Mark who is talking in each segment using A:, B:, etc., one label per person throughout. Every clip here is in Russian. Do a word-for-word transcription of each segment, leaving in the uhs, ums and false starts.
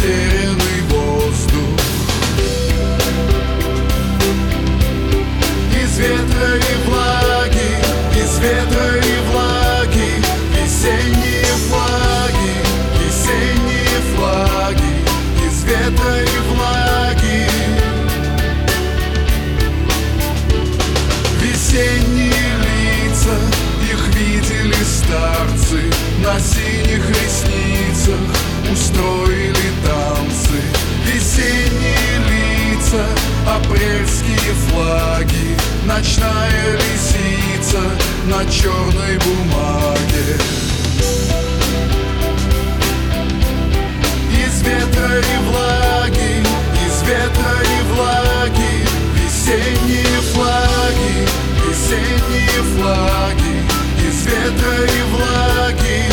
A: затерянный воздух. Из ветра и влаги, из ветра и влаги, весенние флаги, весенние флаги, из ветра и влаги. Весенние лица, их видели старцы, на синих ресницах устроили танцы. Весенние лица, апрельские флаги, ночная лисица на черной бумаге. Из ветра и влаги, из ветра и влаги, весенние флаги, весенние флаги, из ветра и влаги.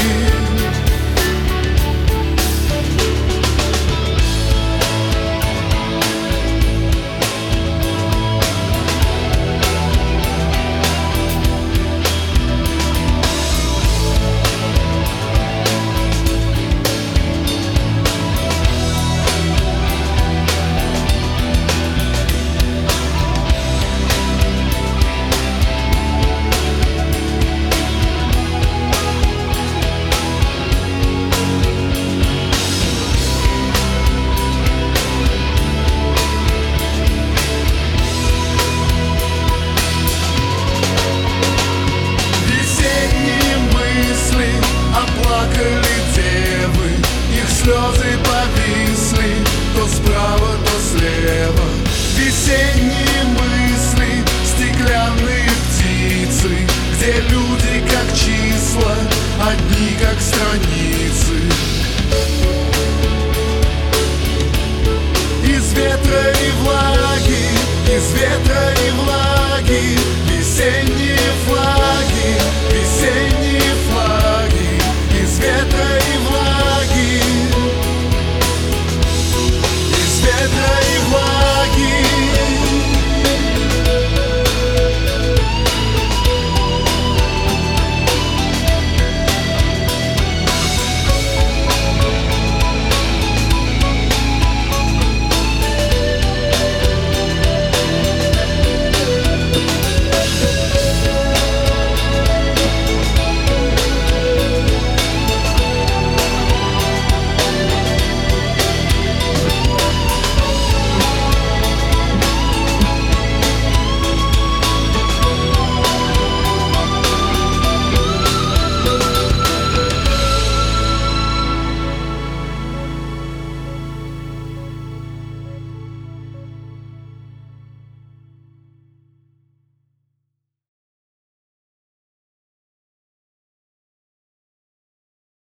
A: Плакали девы, их слезы повисли то справа, то слева. Весенние мысли, стеклянные птицы, где люди как числа, одни как страницы. Из ветра